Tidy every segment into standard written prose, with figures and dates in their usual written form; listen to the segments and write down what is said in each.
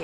you.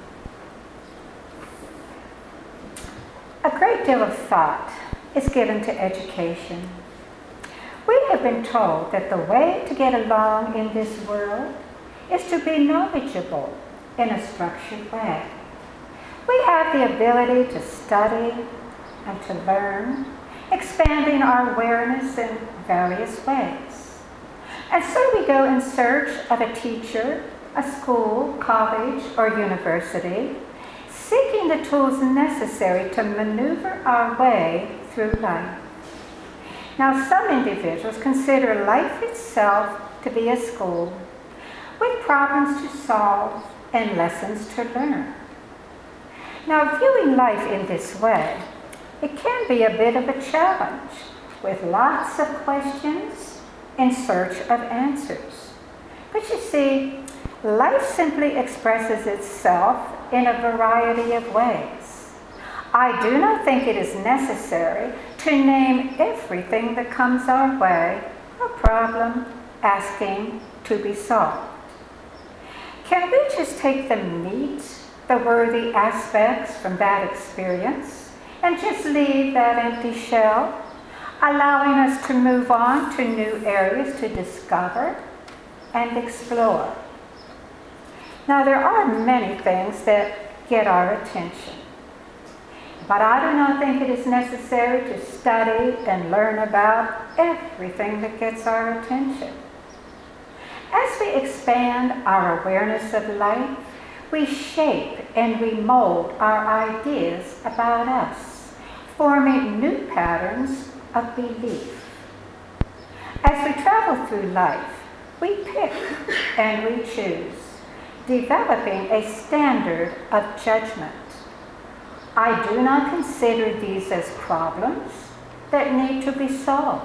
A great deal of thought is given to education. We have been told that the way to get along in this world is to be knowledgeable in a structured way. We have the ability to study and to learn, expanding our awareness in various ways. And so we go in search of a teacher, a school, college, or university, seeking the tools necessary to maneuver our way through life. Now, some individuals consider life itself to be a school with problems to solve and lessons to learn. Now, viewing life in this way, it can be a bit of a challenge with lots of questions in search of answers. But you see, life simply expresses itself in a variety of ways. I do not think it is necessary to name everything that comes our way a problem asking to be solved. Can we just take the meat, the worthy aspects from that experience, and just leave that empty shell, allowing us to move on to new areas to discover and explore? Now, there are many things that get our attention, but I do not think it is necessary to study and learn about everything that gets our attention. As we expand our awareness of life, we shape and we mold our ideas about us, forming new patterns of belief. As we travel through life, we pick and we choose, developing a standard of judgment. I do not consider these as problems that need to be solved.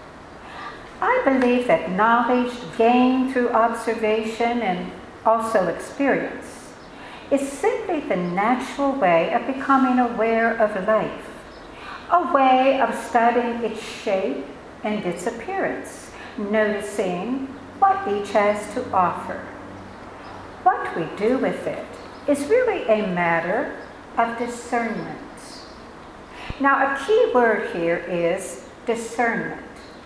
I believe that knowledge gained through observation and also experience is simply the natural way of becoming aware of life, a way of studying its shape and its appearance, noticing what each has to offer. What we do with it is really a matter of discernment. Now, a key word here is discernment.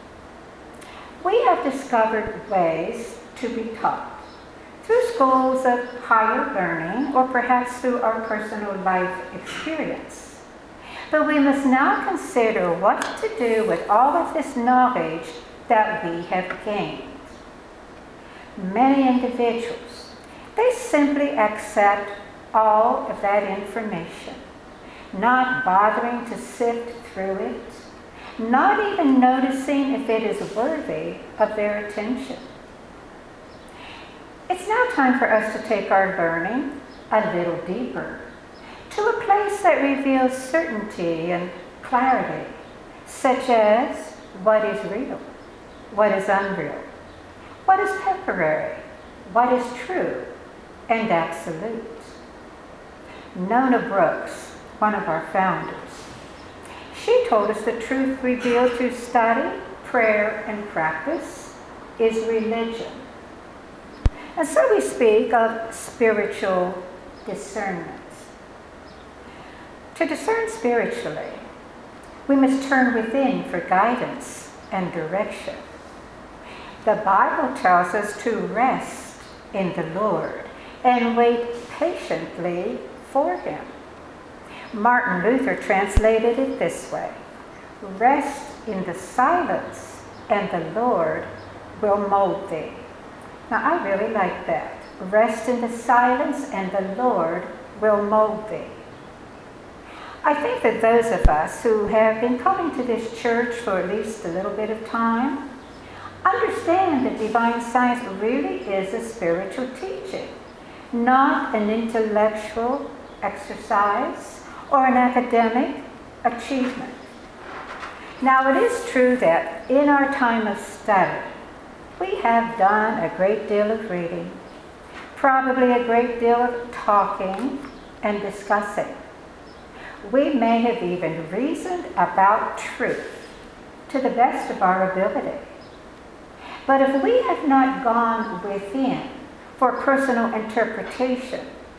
We have discovered ways to be taught through schools of higher learning or perhaps through our personal life experience. But we must now consider what to do with all of this knowledge that we have gained. Many individuals, they simply accept all of that information, not bothering to sift through it, not even noticing if it is worthy of their attention. It's now time for us to take our learning a little deeper, to a place that reveals certainty and clarity, such as what is real, what is unreal, what is temporary, what is true and absolute. Nona Brooks, one of our founders, she told us the truth revealed through study, prayer, and practice is religion. And so we speak of spiritual discernment. To discern spiritually, we must turn within for guidance and direction. The Bible tells us to rest in the Lord and wait patiently for Him. Martin Luther translated it this way: rest in the silence and the Lord will mold thee. Now, I really like that. Rest in the silence and the Lord will mold thee. I think that those of us who have been coming to this church for at least a little bit of time understand that divine science really is a spiritual teaching, not an intellectual exercise or an academic achievement. Now, it is true that in our time of study, we have done a great deal of reading, probably a great deal of talking and discussing. We may have even reasoned about truth to the best of our ability. But if we have not gone within for personal interpretation,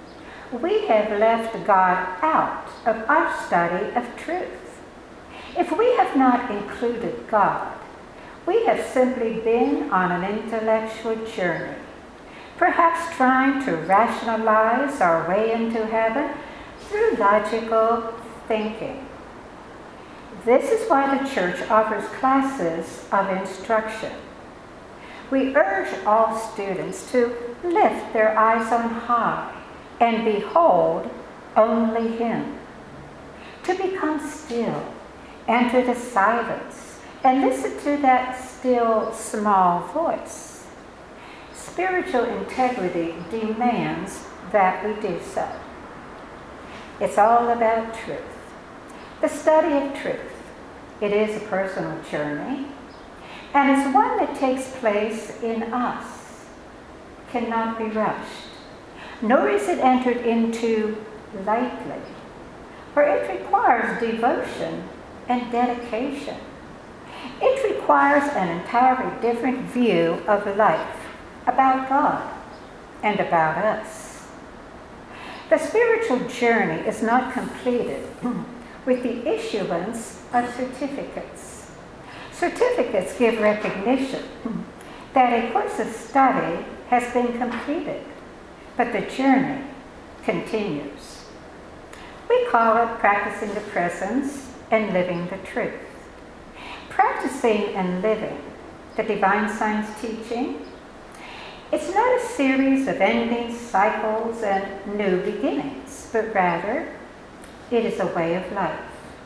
we have left God out of our study of truth. If we have not included God, we have simply been on an intellectual journey, perhaps trying to rationalize our way into heaven through logical thinking. This is why the church offers classes of instruction. We urge all students to lift their eyes on high and behold only Him, to become still, enter the silence, and listen to that still small voice. Spiritual integrity demands that we do so. It's all about truth, the study of truth. It is a personal journey, and it's one that takes place in us, cannot be rushed, nor is it entered into lightly, for it requires devotion and dedication. It requires an entirely different view of life, about God and about us. The spiritual journey is not completed with the issuance of certificates. Certificates give recognition that a course of study has been completed, but the journey continues. We call it practicing the presence and living the truth. Practicing and living the divine science teaching, it's not a series of ending cycles and new beginnings, but rather it is a way of life.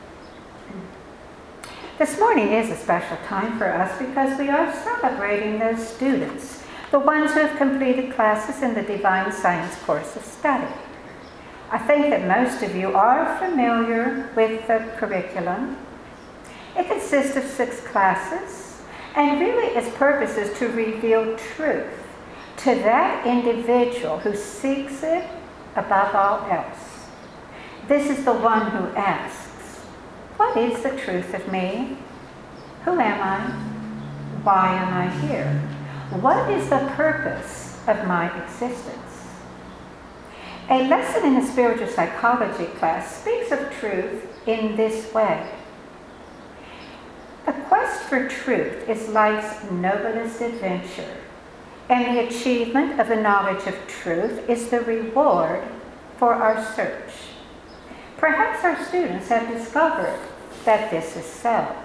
This morning is a special time for us because we are celebrating those students, the ones who have completed classes in the Divine Science course of study. I think that most of you are familiar with the curriculum. It consists of 6 classes, and really its purpose is to reveal truth to that individual who seeks it above all else. This is the one who asks, what is the truth of me? Who am I? Why am I here? What is the purpose of my existence? A lesson in the spiritual psychology class speaks of truth in this way. The quest for truth is life's noblest adventure, and the achievement of the knowledge of truth is the reward for our search. Perhaps our students have discovered that this is so.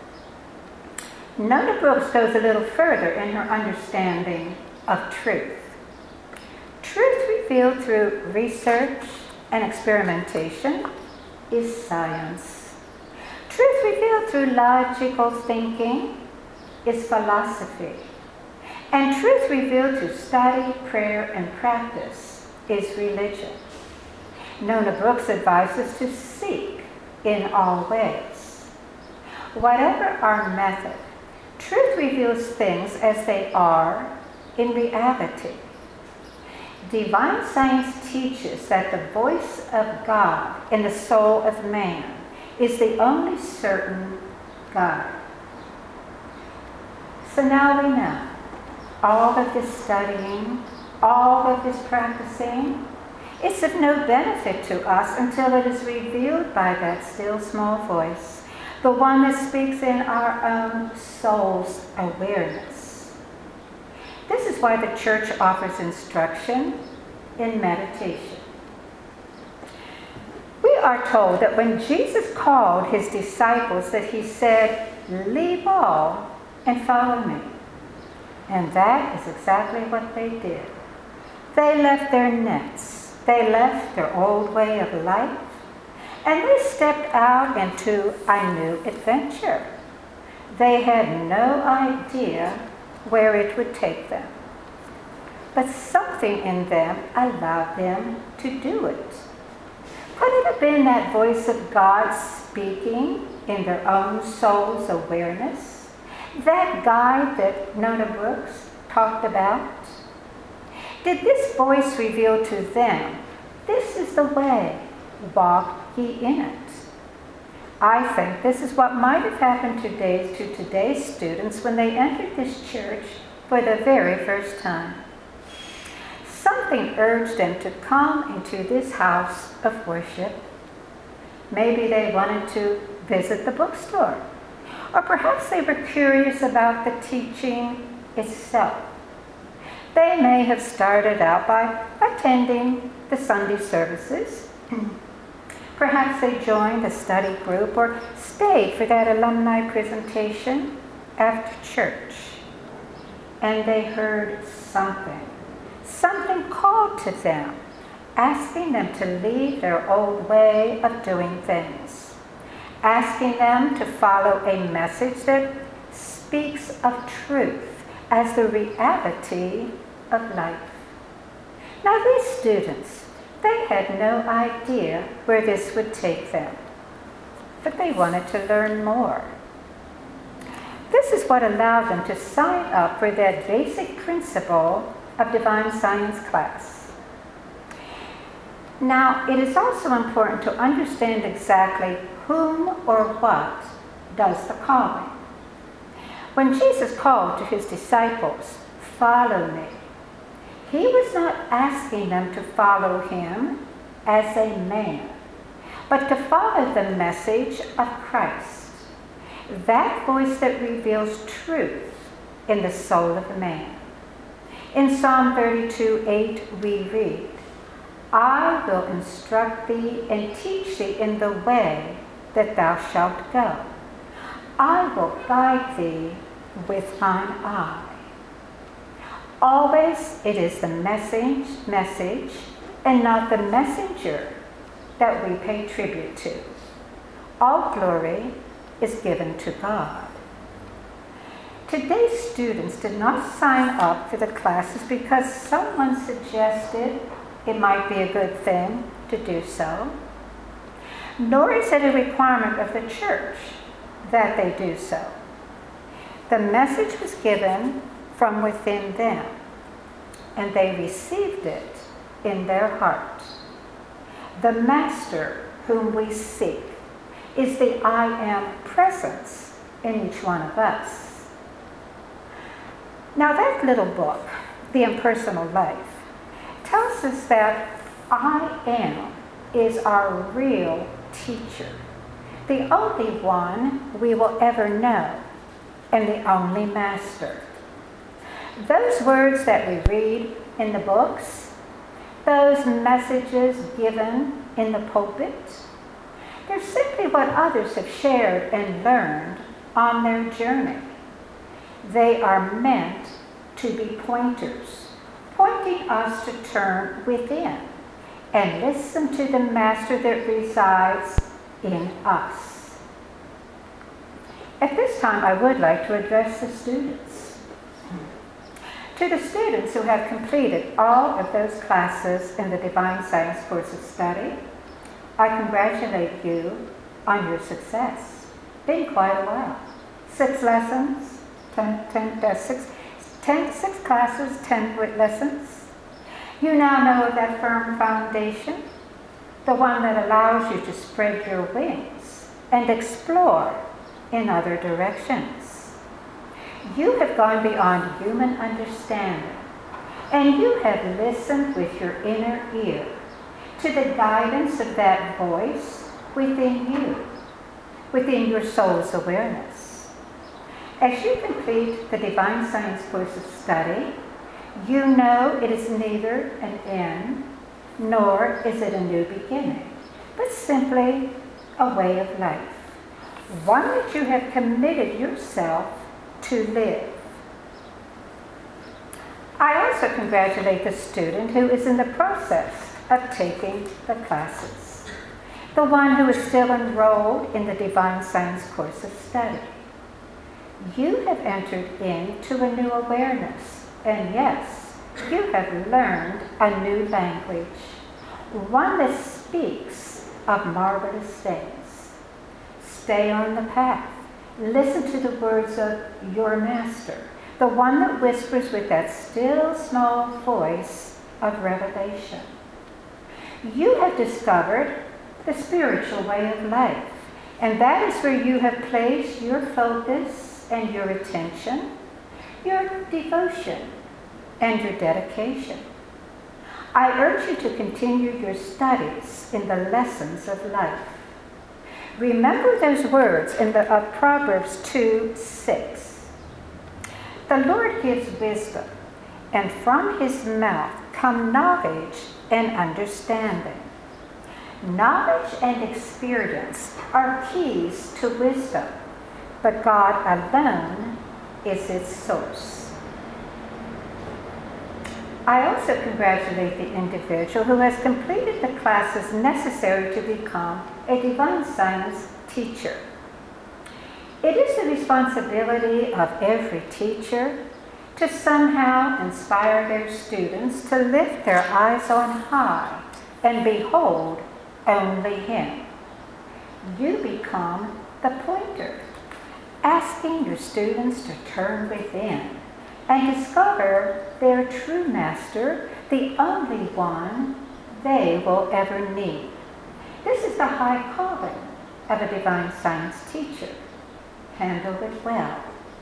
Nona Brooks goes a little further in her understanding of truth. Truth revealed through research and experimentation is science. Truth revealed through logical thinking is philosophy. And truth revealed through study, prayer, and practice is religion. Nona Brooks advises to seek in all ways. Whatever our method, truth reveals things as they are in reality. Divine science teaches that the voice of God in the soul of man is the only certain God. So now we know. All of this studying, all of this practicing, it's of no benefit to us until it is revealed by that still small voice, the one that speaks in our own soul's awareness. This is why the church offers instruction in meditation. We are told that when Jesus called his disciples that he said, "Leave all and follow me." And that is exactly what they did. They left their nets. They left their old way of life. And they stepped out into a new adventure. They had no idea where it would take them. But something in them allowed them to do it. Could it have been that voice of God speaking in their own soul's awareness? That guide that Nona Brooks talked about? Did this voice reveal to them, this is the way, walk ye in it? I think this is what might have happened to today's students when they entered this church for the very first time. something urged them to come into this house of worship. Maybe they wanted to visit the bookstore, or perhaps they were curious about the teaching itself. They may have started out by attending the Sunday services. Perhaps they joined a study group or stayed for that alumni presentation after church. And they heard something. Something called to them, asking them to leave their old way of doing things, asking them to follow a message that speaks of truth as the reality of life. Now these students, they had no idea where this would take them, but they wanted to learn more. This is what allowed them to sign up for that basic principle of divine science class. Now, it is also important to understand exactly whom or what does the calling. When Jesus called to his disciples, "Follow me," he was not asking them to follow him as a man, but to follow the message of Christ, that voice that reveals truth in the soul of a man. In Psalm 32:8 we read, "I will instruct thee and teach thee in the way that thou shalt go. I will guide thee with mine eye." Always it is the message and not the messenger that we pay tribute to. All glory is given to God. Today's students did not sign up for the classes because someone suggested it might be a good thing to do so, nor is it a requirement of the church that they do so. The message was given from within them, and they received it in their heart. The Master whom we seek is the I Am presence in each one of us. Now that little book, The Impersonal Life, tells us that I Am is our real teacher, the only one we will ever know, and the only master. Those words that we read in the books, those messages given in the pulpit, they're simply what others have shared and learned on their journey. They are meant to be pointers, pointing us to turn within and listen to the Master that resides in us. At this time, I would like to address the students. To the students who have completed all of those classes in the Divine Science course of study, I congratulate you on your success. Been quite a while. 6 lessons, 6 classes, 10 lessons. You now know of that firm foundation, the one that allows you to spread your wings and explore in other directions. You have gone beyond human understanding, and you have listened with your inner ear to the guidance of that voice within you, within your soul's awareness. As you complete the Divine Science course of study, you know it is neither an end, nor is it a new beginning, but simply a way of life, one that you have committed yourself to live. I also congratulate the student who is in the process of taking the classes, the one who is still enrolled in the Divine Science course of study. You have entered into a new awareness, and yes, you have learned a new language, one that speaks of marvelous things. Stay on the path. Listen to the words of your Master, the one that whispers with that still small voice of revelation. You have discovered the spiritual way of life, and that is where you have placed your focus and your attention, your devotion, and your dedication. I urge you to continue your studies in the lessons of life. Remember those words of Proverbs 2:6. The Lord gives wisdom, and from his mouth come knowledge and understanding. Knowledge and experience are keys to wisdom, but God alone is its source. I also congratulate the individual who has completed the classes necessary to become a divine science teacher. It is the responsibility of every teacher to somehow inspire their students to lift their eyes on high and behold only him. You become the pointer, asking your students to turn within and discover their true master, the only one they will ever need. This is the high calling of a divine science teacher. Handle it well.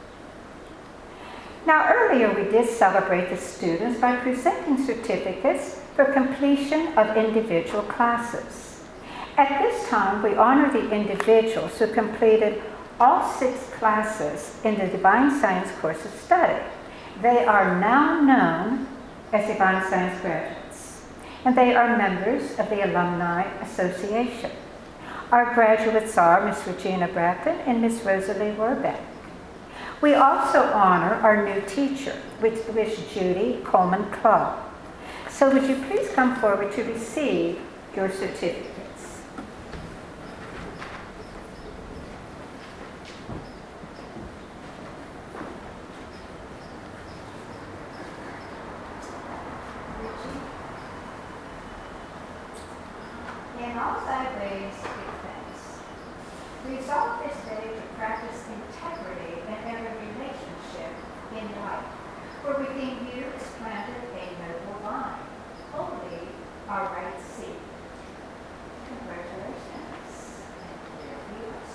Now, earlier we did celebrate the students by presenting certificates for completion of individual classes. At this time, we honor the individuals who completed all 6 classes in the Divine Science course of study. They are now known as Divine Science graduates, and they are members of the Alumni Association. Our graduates are Ms. Regina Bracken and Ms. Rosalie Warbeck. We also honor our new teacher, which is Judy Coleman Clark. So would you please come forward to receive your certificates? In all thy ways give thanks. Resolve this day to practice integrity in every relationship in life. For within you is planted a noble vine, holy our right seed. Congratulations. And there you are.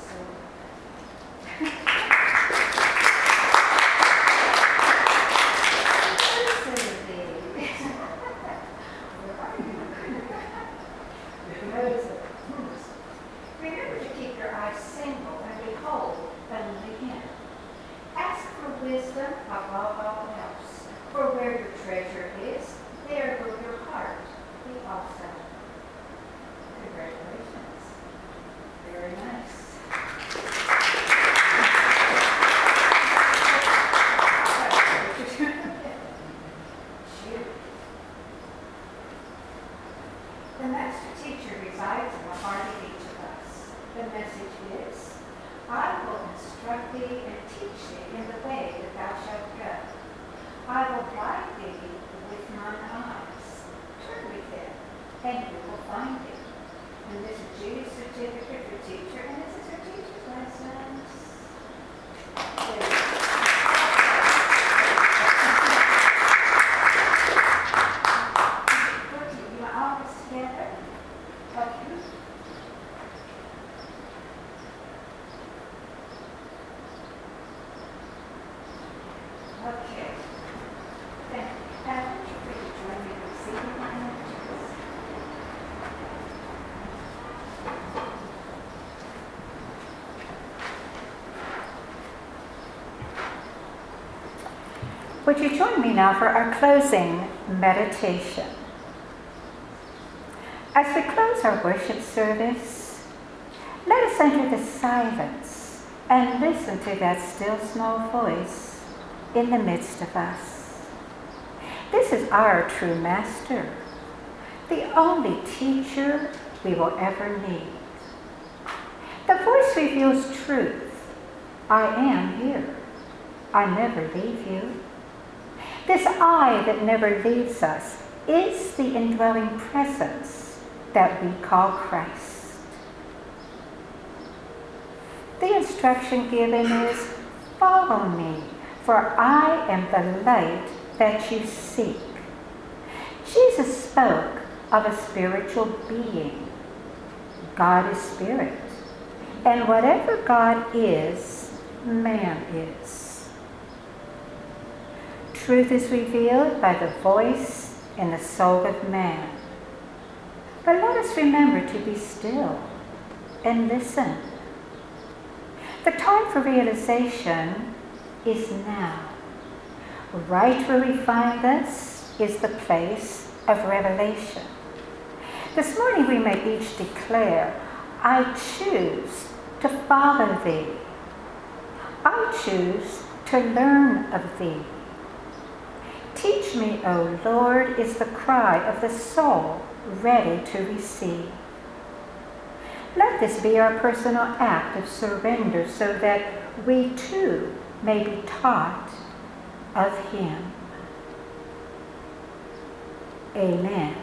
Remember to keep your eyes single and behold only him. Ask for wisdom above all else, for where your treasure is, there will your heart be also. Congratulations. Very nice. The master teacher resides in the heart of each of us. The message is, I will instruct thee and teach thee in the way that thou shalt go. I will guide thee with mine eyes. Turn within, and you will find it. And this is Judy's certificate for teacher, and this is her teacher's license. You want all this together? Okay. Okay. Then, would you please join me in receiving my messages? Would you join me now for our closing meditation? As we close our worship service, let us enter the silence and listen to that still small voice in the midst of us. This is our true master, the only teacher we will ever need. The voice reveals truth. I am here. I never leave you. This I that never leaves us is the indwelling presence that we call Christ. The instruction given is, follow me, for I am the light that you seek. Jesus spoke of a spiritual being. God is spirit, and whatever God is, man is. Truth is revealed by the voice in the soul of man. But let us remember to be still and listen. The time for realization is now. Right where we find this is the place of revelation. This morning we may each declare, I choose to follow thee. I choose to learn of thee. Teach me, O Lord, is the cry of the soul ready to receive. Let this be our personal act of surrender so that we too may be taught of him. Amen.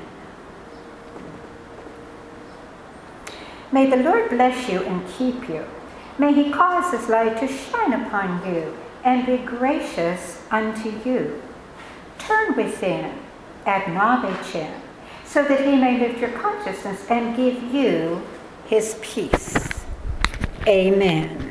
May the Lord bless you and keep you. May he cause his light to shine upon you and be gracious unto you. Turn within, acknowledge him, so that he may lift your consciousness and give you his peace. Amen.